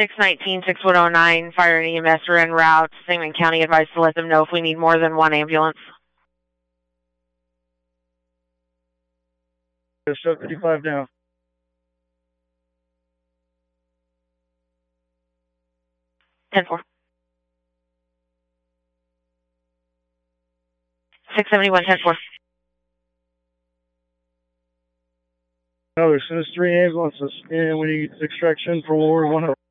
619, 6109, fire and EMS are en route. Sangamon County advised to let them know if we need more than one ambulance. Show 55 now. Ten four. 671, 10-4. No, there's 3 ambulances, and we need extraction for Ward 1.